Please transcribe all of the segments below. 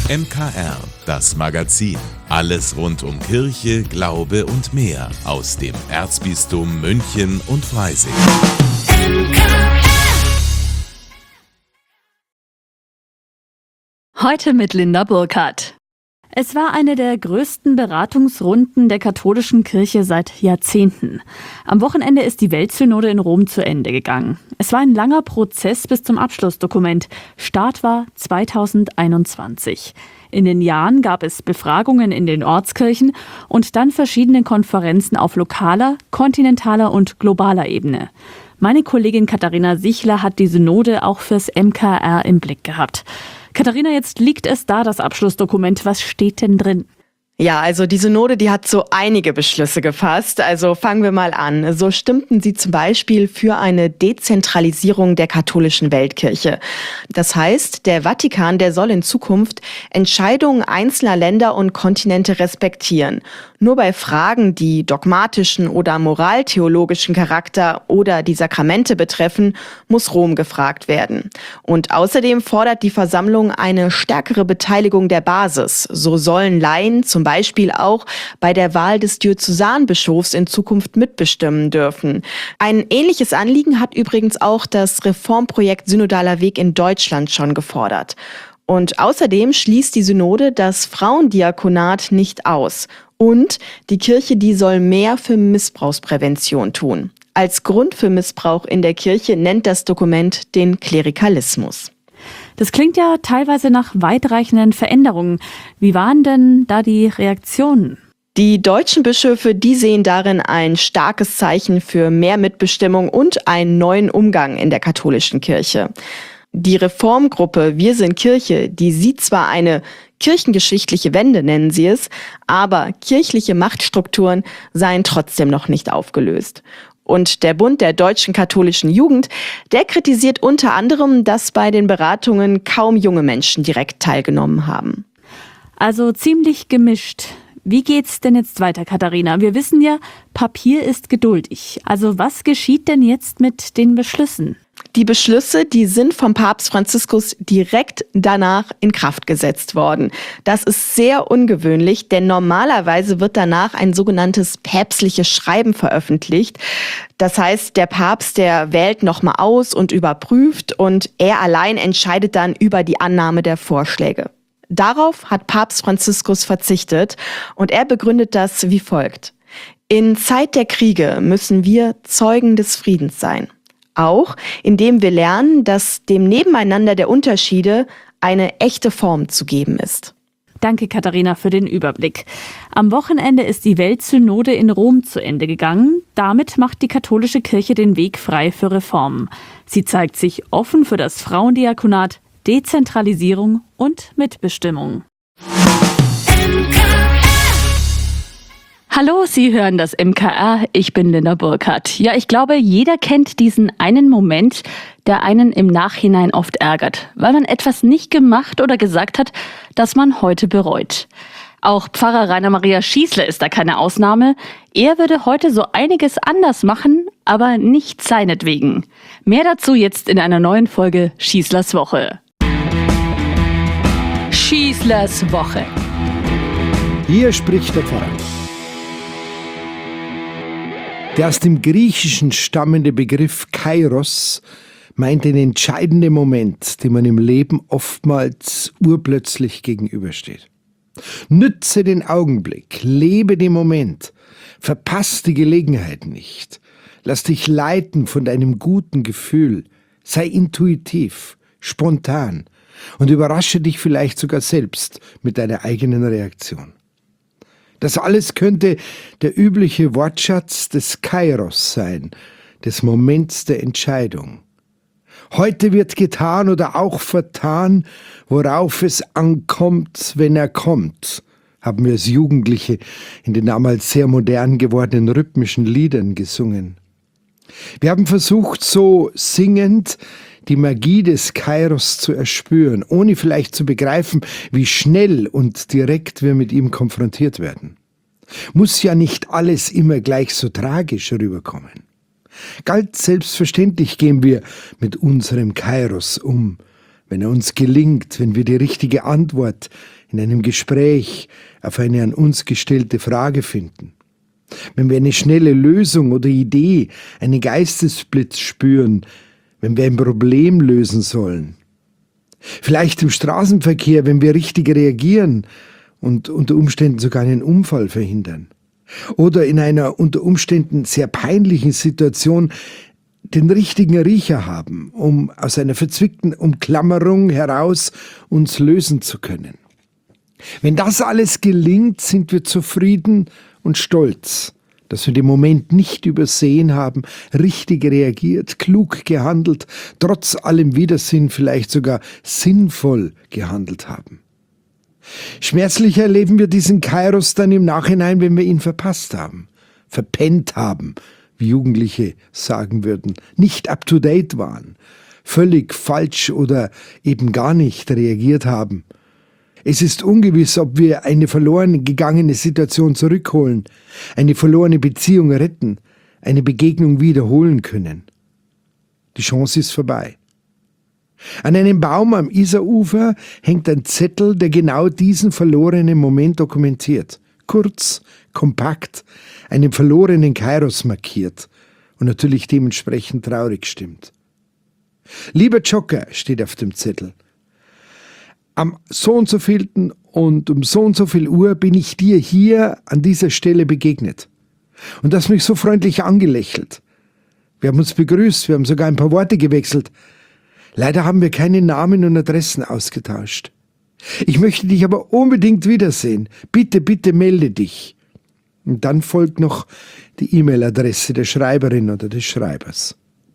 MKR, das Magazin. Alles rund um Kirche, Glaube und mehr aus dem Erzbistum München und Freising. Heute mit Linda Burkhardt. Es war eine der größten Beratungsrunden der katholischen Kirche seit Jahrzehnten. Am Wochenende ist die Weltsynode in Rom zu Ende gegangen. Es war ein langer Prozess bis zum Abschlussdokument. Start war 2021. In den Jahren gab es Befragungen in den Ortskirchen und dann verschiedene Konferenzen auf lokaler, kontinentaler und globaler Ebene. Meine Kollegin Katharina Sichler hat die Synode auch fürs MKR im Blick gehabt. Katharina, jetzt liegt es da, das Abschlussdokument. Was steht denn drin? Ja, also die Synode, die hat so einige Beschlüsse gefasst. Also fangen wir mal an. So stimmten sie zum Beispiel für eine Dezentralisierung der katholischen Weltkirche. Das heißt, der Vatikan, der soll in Zukunft Entscheidungen einzelner Länder und Kontinente respektieren. Nur bei Fragen, die dogmatischen oder moraltheologischen Charakter oder die Sakramente betreffen, muss Rom gefragt werden. Und außerdem fordert die Versammlung eine stärkere Beteiligung der Basis. So sollen Laien zum Beispiel auch bei der Wahl des Diözesanbischofs in Zukunft mitbestimmen dürfen. Ein ähnliches Anliegen hat übrigens auch das Reformprojekt Synodaler Weg in Deutschland schon gefordert. Und außerdem schließt die Synode das Frauendiakonat nicht aus. Und die Kirche, die soll mehr für Missbrauchsprävention tun. Als Grund für Missbrauch in der Kirche nennt das Dokument den Klerikalismus. Das klingt ja teilweise nach weitreichenden Veränderungen. Wie waren denn da die Reaktionen? Die deutschen Bischöfe, die sehen darin ein starkes Zeichen für mehr Mitbestimmung und einen neuen Umgang in der katholischen Kirche. Die Reformgruppe Wir sind Kirche, die sieht zwar eine kirchengeschichtliche Wende, nennen sie es, aber kirchliche Machtstrukturen seien trotzdem noch nicht aufgelöst. Und der Bund der deutschen katholischen Jugend, der kritisiert unter anderem, dass bei den Beratungen kaum junge Menschen direkt teilgenommen haben. Also ziemlich gemischt. Wie geht's denn jetzt weiter, Katharina? Wir wissen ja, Papier ist geduldig. Also was geschieht denn jetzt mit den Beschlüssen? Die Beschlüsse, die sind vom Papst Franziskus direkt danach in Kraft gesetzt worden. Das ist sehr ungewöhnlich, denn normalerweise wird danach ein sogenanntes päpstliches Schreiben veröffentlicht. Das heißt, der Papst, der wählt nochmal aus und überprüft und er allein entscheidet dann über die Annahme der Vorschläge. Darauf hat Papst Franziskus verzichtet und er begründet das wie folgt. In Zeit der Kriege müssen wir Zeugen des Friedens sein. Auch indem wir lernen, dass dem Nebeneinander der Unterschiede eine echte Form zu geben ist. Danke, Katharina, für den Überblick. Am Wochenende ist die Weltsynode in Rom zu Ende gegangen. Damit macht die katholische Kirche den Weg frei für Reformen. Sie zeigt sich offen für das Frauendiakonat, Dezentralisierung und Mitbestimmung. Hallo, Sie hören das MKR, ich bin Linda Burkhardt. Ja, ich glaube, jeder kennt diesen einen Moment, der einen im Nachhinein oft ärgert, weil man etwas nicht gemacht oder gesagt hat, das man heute bereut. Auch Pfarrer Rainer Maria Schießler ist da keine Ausnahme. Er würde heute so einiges anders machen, aber nicht seinetwegen. Mehr dazu jetzt in einer neuen Folge Schießlers Woche. Schießlers Woche. Hier spricht der Pfarrer. Der aus dem Griechischen stammende Begriff Kairos meint den entscheidenden Moment, dem man im Leben oftmals urplötzlich gegenübersteht. Nütze den Augenblick, lebe den Moment, verpass die Gelegenheit nicht. Lass dich leiten von deinem guten Gefühl, sei intuitiv, spontan und überrasche dich vielleicht sogar selbst mit deiner eigenen Reaktion. Das alles könnte der übliche Wortschatz des Kairos sein, des Moments der Entscheidung. Heute wird getan oder auch vertan, worauf es ankommt, wenn er kommt, haben wir als Jugendliche in den damals sehr modern gewordenen rhythmischen Liedern gesungen. Wir haben versucht, so singend die Magie des Kairos zu erspüren, ohne vielleicht zu begreifen, wie schnell und direkt wir mit ihm konfrontiert werden. Muss ja nicht alles immer gleich so tragisch rüberkommen. Ganz selbstverständlich gehen wir mit unserem Kairos um, wenn er uns gelingt, wenn wir die richtige Antwort in einem Gespräch auf eine an uns gestellte Frage finden. Wenn wir eine schnelle Lösung oder Idee, einen Geistesblitz spüren, wenn wir ein Problem lösen sollen. Vielleicht im Straßenverkehr, wenn wir richtig reagieren und unter Umständen sogar einen Unfall verhindern. Oder in einer unter Umständen sehr peinlichen Situation den richtigen Riecher haben, um aus einer verzwickten Umklammerung heraus uns lösen zu können. Wenn das alles gelingt, sind wir zufrieden und stolz, dass wir den Moment nicht übersehen haben, richtig reagiert, klug gehandelt, trotz allem Widersinn vielleicht sogar sinnvoll gehandelt haben. Schmerzlich erleben wir diesen Kairos dann im Nachhinein, wenn wir ihn verpasst haben, verpennt haben, wie Jugendliche sagen würden, nicht up-to-date waren, völlig falsch oder eben gar nicht reagiert haben. Es ist ungewiss, ob wir eine verloren gegangene Situation zurückholen, eine verlorene Beziehung retten, eine Begegnung wiederholen können. Die Chance ist vorbei. An einem Baum am Isarufer hängt ein Zettel, der genau diesen verlorenen Moment dokumentiert. Kurz, kompakt, einen verlorenen Kairos markiert und natürlich dementsprechend traurig stimmt. Lieber Joker, steht auf dem Zettel. Am so und so vielten und um so und so viel Uhr bin ich dir hier an dieser Stelle begegnet. Und hast mich so freundlich angelächelt. Wir haben uns begrüßt, wir haben sogar ein paar Worte gewechselt. Leider haben wir keine Namen und Adressen ausgetauscht. Ich möchte dich aber unbedingt wiedersehen. Bitte, bitte melde dich. Und dann folgt noch die E-Mail-Adresse der Schreiberin oder des Schreibers.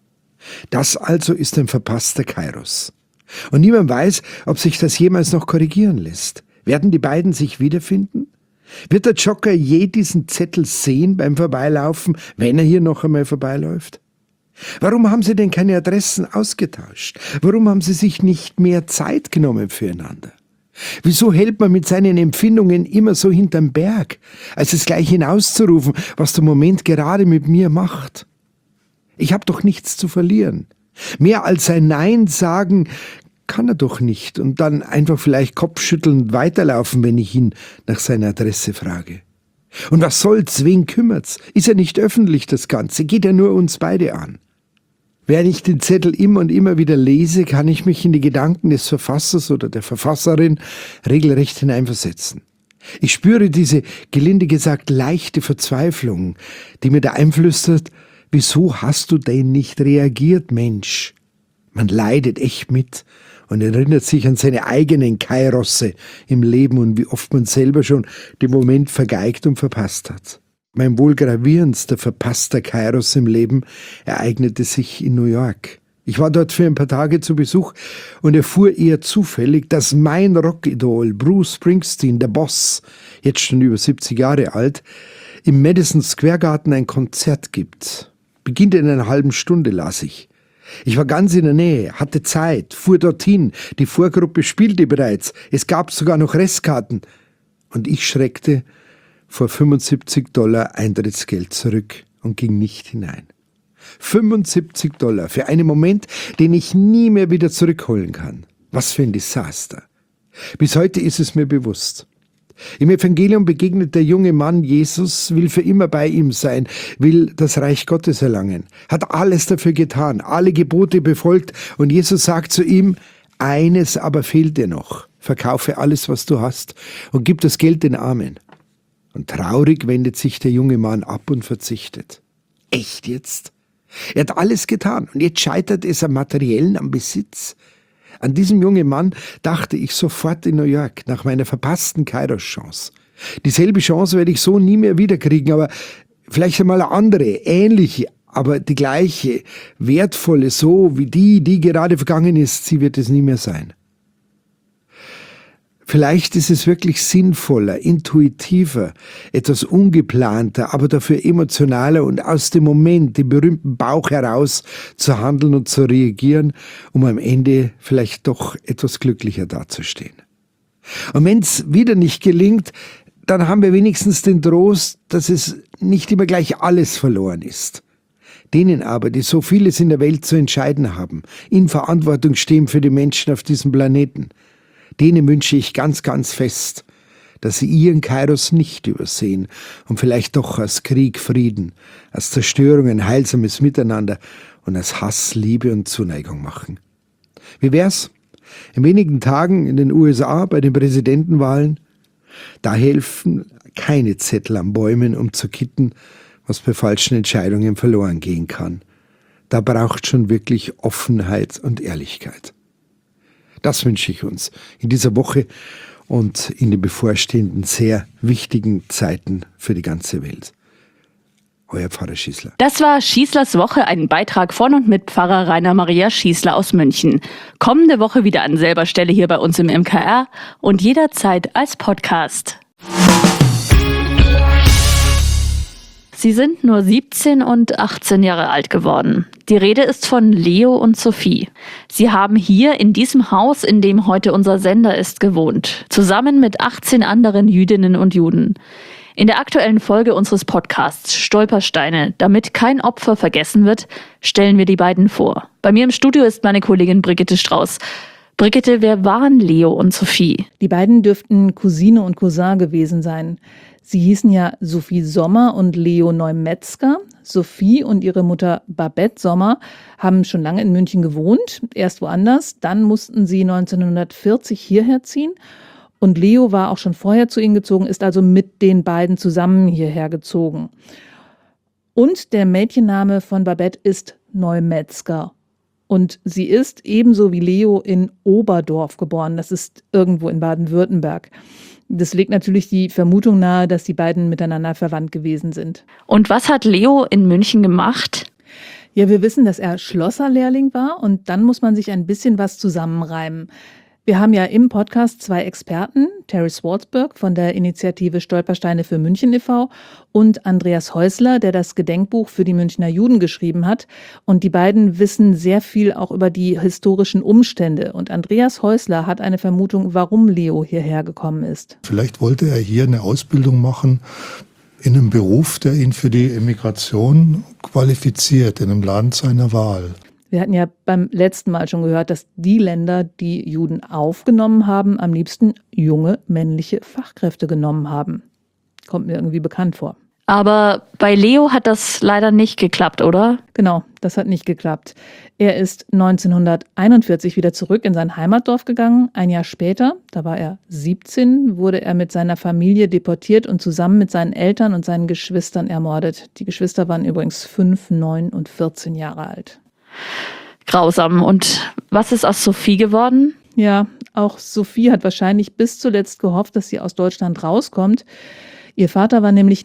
Das also ist ein verpasster Kairos. Und niemand weiß, ob sich das jemals noch korrigieren lässt. Werden die beiden sich wiederfinden? Wird der Joker je diesen Zettel sehen beim Vorbeilaufen, wenn er hier noch einmal vorbeiläuft? Warum haben sie denn keine Adressen ausgetauscht? Warum haben sie sich nicht mehr Zeit genommen füreinander? Wieso hält man mit seinen Empfindungen immer so hinterm Berg, als es gleich hinauszurufen, was der Moment gerade mit mir macht? Ich habe doch nichts zu verlieren. Mehr als ein Nein sagen kann er doch nicht und dann einfach vielleicht kopfschüttelnd weiterlaufen, wenn ich ihn nach seiner Adresse frage. Und was soll's, wen kümmert's? Ist ja nicht öffentlich das Ganze, geht ja nur uns beide an. Während ich den Zettel immer und immer wieder lese, kann ich mich in die Gedanken des Verfassers oder der Verfasserin regelrecht hineinversetzen. Ich spüre diese, gelinde gesagt, leichte Verzweiflung, die mir da einflüstert, wieso hast du denn nicht reagiert, Mensch? Man leidet echt mit und erinnert sich an seine eigenen Kairosse im Leben und wie oft man selber schon den Moment vergeigt und verpasst hat. Mein wohl gravierendster verpasster Kairos im Leben ereignete sich in New York. Ich war dort für ein paar Tage zu Besuch und erfuhr eher zufällig, dass mein Rockidol Bruce Springsteen, der Boss, jetzt schon über 70 Jahre alt, im Madison Square Garden ein Konzert gibt. Beginnt in einer halben Stunde, las ich. Ich war ganz in der Nähe, hatte Zeit, fuhr dorthin, die Vorgruppe spielte bereits, es gab sogar noch Restkarten. Und ich schreckte vor $75 Eintrittsgeld zurück und ging nicht hinein. $75 für einen Moment, den ich nie mehr wieder zurückholen kann. Was für ein Desaster. Bis heute ist es mir bewusst. Im Evangelium begegnet der junge Mann Jesus, will für immer bei ihm sein, will das Reich Gottes erlangen, hat alles dafür getan, alle Gebote befolgt und Jesus sagt zu ihm, eines aber fehlt dir noch, verkaufe alles, was du hast und gib das Geld den Armen. Und traurig wendet sich der junge Mann ab und verzichtet. Echt jetzt? Er hat alles getan und jetzt scheitert es am Materiellen, am Besitz. An diesem jungen Mann dachte ich sofort in New York, nach meiner verpassten Kairos-Chance. Dieselbe Chance werde ich so nie mehr wiederkriegen, aber vielleicht einmal eine andere, ähnliche, aber die gleiche, wertvolle, so wie die gerade vergangen ist, sie wird es nie mehr sein. Vielleicht ist es wirklich sinnvoller, intuitiver, etwas ungeplanter, aber dafür emotionaler und aus dem Moment, dem berühmten Bauch heraus zu handeln und zu reagieren, um am Ende vielleicht doch etwas glücklicher dazustehen. Und wenn es wieder nicht gelingt, dann haben wir wenigstens den Trost, dass es nicht immer gleich alles verloren ist. Denen aber, die so vieles in der Welt zu entscheiden haben, in Verantwortung stehen für die Menschen auf diesem Planeten, Denen wünsche ich ganz, ganz fest, dass sie ihren Kairos nicht übersehen und vielleicht doch aus Krieg Frieden, aus Zerstörung ein heilsames Miteinander und aus Hass Liebe und Zuneigung machen. Wie wär's? In wenigen Tagen in den USA bei den Präsidentenwahlen? Da helfen keine Zettel an Bäumen, um zu kitten, was bei falschen Entscheidungen verloren gehen kann. Da braucht schon wirklich Offenheit und Ehrlichkeit. Das wünsche ich uns in dieser Woche und in den bevorstehenden sehr wichtigen Zeiten für die ganze Welt. Euer Pfarrer Schießler. Das war Schießlers Woche, ein Beitrag von und mit Pfarrer Rainer Maria Schießler aus München. Kommende Woche wieder an selber Stelle hier bei uns im MKR und jederzeit als Podcast. Sie sind nur 17 und 18 Jahre alt geworden. Die Rede ist von Leo und Sophie. Sie haben hier in diesem Haus, in dem heute unser Sender ist, gewohnt. Zusammen mit 18 anderen Jüdinnen und Juden. In der aktuellen Folge unseres Podcasts Stolpersteine, damit kein Opfer vergessen wird, stellen wir die beiden vor. Bei mir im Studio ist meine Kollegin Brigitte Strauß. Brigitte, wer waren Leo und Sophie? Die beiden dürften Cousine und Cousin gewesen sein. Sie hießen ja Sophie Sommer und Leo Neumetzger. Sophie und ihre Mutter Babette Sommer haben schon lange in München gewohnt, erst woanders. Dann mussten sie 1940 hierher ziehen. Und Leo war auch schon vorher zu ihnen gezogen, ist also mit den beiden zusammen hierher gezogen. Und der Mädchenname von Babette ist Neumetzger. Und sie ist ebenso wie Leo in Oberdorf geboren. Das ist irgendwo in Baden-Württemberg. Das legt natürlich die Vermutung nahe, dass die beiden miteinander verwandt gewesen sind. Und was hat Leo in München gemacht? Ja, wir wissen, dass er Schlosserlehrling war und dann muss man sich ein bisschen was zusammenreimen. Wir haben ja im Podcast 2 Experten, Terry Swartzberg von der Initiative Stolpersteine für München e.V. und Andreas Häusler, der das Gedenkbuch für die Münchner Juden geschrieben hat. Und die beiden wissen sehr viel auch über die historischen Umstände. Und Andreas Häusler hat eine Vermutung, warum Leo hierher gekommen ist. Vielleicht wollte er hier eine Ausbildung machen in einem Beruf, der ihn für die Emigration qualifiziert, in einem Land seiner Wahl. Wir hatten ja beim letzten Mal schon gehört, dass die Länder, die Juden aufgenommen haben, am liebsten junge männliche Fachkräfte genommen haben. Kommt mir irgendwie bekannt vor. Aber bei Leo hat das leider nicht geklappt, oder? Genau, das hat nicht geklappt. Er ist 1941 wieder zurück in sein Heimatdorf gegangen. Ein Jahr später, da war er 17, wurde er mit seiner Familie deportiert und zusammen mit seinen Eltern und seinen Geschwistern ermordet. Die Geschwister waren übrigens 5, 9 und 14 Jahre alt. Grausam. Und was ist aus Sophie geworden? Ja, auch Sophie hat wahrscheinlich bis zuletzt gehofft, dass sie aus Deutschland rauskommt. Ihr Vater war nämlich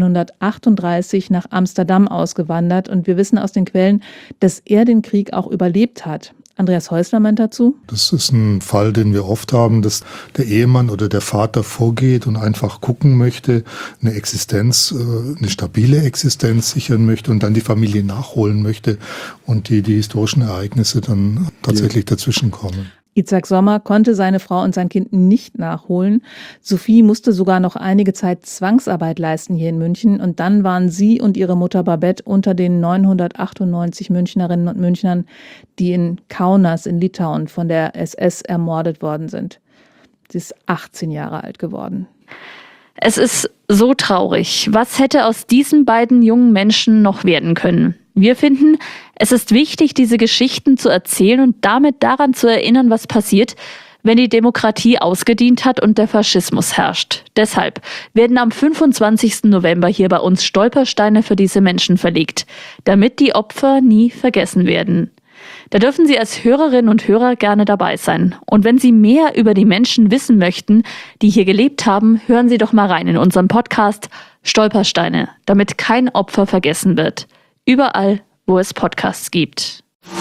1938 nach Amsterdam ausgewandert und wir wissen aus den Quellen, dass er den Krieg auch überlebt hat. Andreas Häusler meint dazu: Das ist ein Fall, den wir oft haben, dass der Ehemann oder der Vater vorgeht und einfach gucken möchte, eine Existenz, eine stabile Existenz sichern möchte und dann die Familie nachholen möchte und die historischen Ereignisse dann tatsächlich dazwischen kommen. Itzhak Sommer konnte seine Frau und sein Kind nicht nachholen. Sophie musste sogar noch einige Zeit Zwangsarbeit leisten hier in München. Und dann waren sie und ihre Mutter Babette unter den 998 Münchnerinnen und Münchnern, die in Kaunas in Litauen von der SS ermordet worden sind. Sie ist 18 Jahre alt geworden. Es ist so traurig. Was hätte aus diesen beiden jungen Menschen noch werden können? Wir finden, es ist wichtig, diese Geschichten zu erzählen und damit daran zu erinnern, was passiert, wenn die Demokratie ausgedient hat und der Faschismus herrscht. Deshalb werden am 25. November hier bei uns Stolpersteine für diese Menschen verlegt, damit die Opfer nie vergessen werden. Da dürfen Sie als Hörerinnen und Hörer gerne dabei sein. Und wenn Sie mehr über die Menschen wissen möchten, die hier gelebt haben, hören Sie doch mal rein in unseren Podcast Stolpersteine, damit kein Opfer vergessen wird. Überall, wo es Podcasts gibt.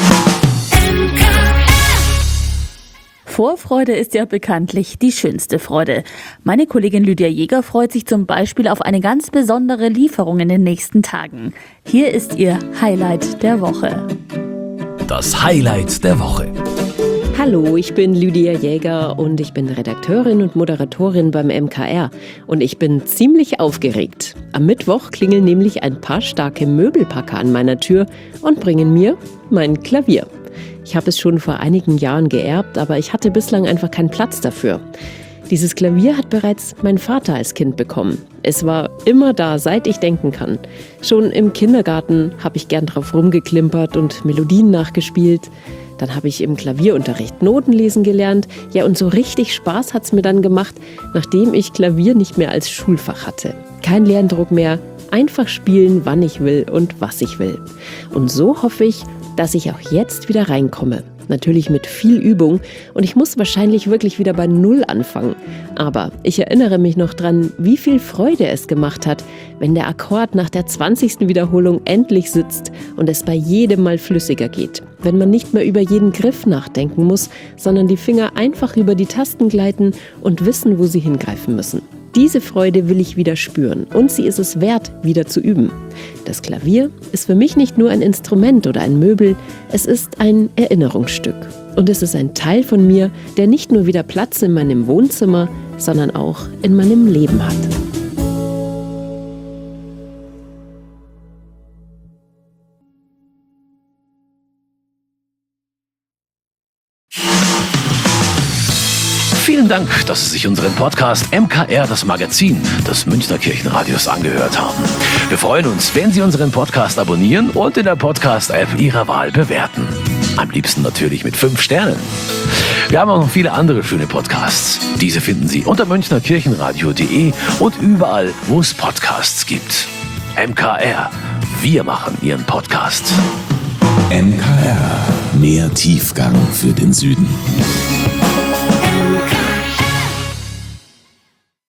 Vorfreude ist ja bekanntlich die schönste Freude. Meine Kollegin Lydia Jäger freut sich zum Beispiel auf eine ganz besondere Lieferung in den nächsten Tagen. Hier ist ihr Highlight der Woche. Das Highlight der Woche. Hallo, ich bin Lydia Jäger und ich bin Redakteurin und Moderatorin beim MKR. Und ich bin ziemlich aufgeregt. Am Mittwoch klingeln nämlich ein paar starke Möbelpacker an meiner Tür und bringen mir mein Klavier. Ich habe es schon vor einigen Jahren geerbt, aber ich hatte bislang einfach keinen Platz dafür. Dieses Klavier hat bereits mein Vater als Kind bekommen. Es war immer da, seit ich denken kann. Schon im Kindergarten habe ich gern drauf rumgeklimpert und Melodien nachgespielt. Dann habe ich im Klavierunterricht Noten lesen gelernt. Ja, und so richtig Spaß hat es mir dann gemacht, nachdem ich Klavier nicht mehr als Schulfach hatte. Kein Lerndruck mehr, einfach spielen, wann ich will und was ich will. Und so hoffe ich, dass ich auch jetzt wieder reinkomme. Natürlich mit viel Übung und ich muss wahrscheinlich wirklich wieder bei Null anfangen. Aber ich erinnere mich noch dran, wie viel Freude es gemacht hat, wenn der Akkord nach der 20. Wiederholung endlich sitzt und es bei jedem Mal flüssiger geht. Wenn man nicht mehr über jeden Griff nachdenken muss, sondern die Finger einfach über die Tasten gleiten und wissen, wo sie hingreifen müssen. Diese Freude will ich wieder spüren und sie ist es wert, wieder zu üben. Das Klavier ist für mich nicht nur ein Instrument oder ein Möbel, es ist ein Erinnerungsstück. Und es ist ein Teil von mir, der nicht nur wieder Platz in meinem Wohnzimmer, sondern auch in meinem Leben hat. Vielen Dank, dass Sie sich unseren Podcast MKR, das Magazin des Münchner Kirchenradios, angehört haben. Wir freuen uns, wenn Sie unseren Podcast abonnieren und in der Podcast-App Ihrer Wahl bewerten. Am liebsten natürlich mit 5 Sternen. Wir haben auch noch viele andere schöne Podcasts. Diese finden Sie unter münchnerkirchenradio.de und überall, wo es Podcasts gibt. MKR, wir machen Ihren Podcast. MKR, mehr Tiefgang für den Süden.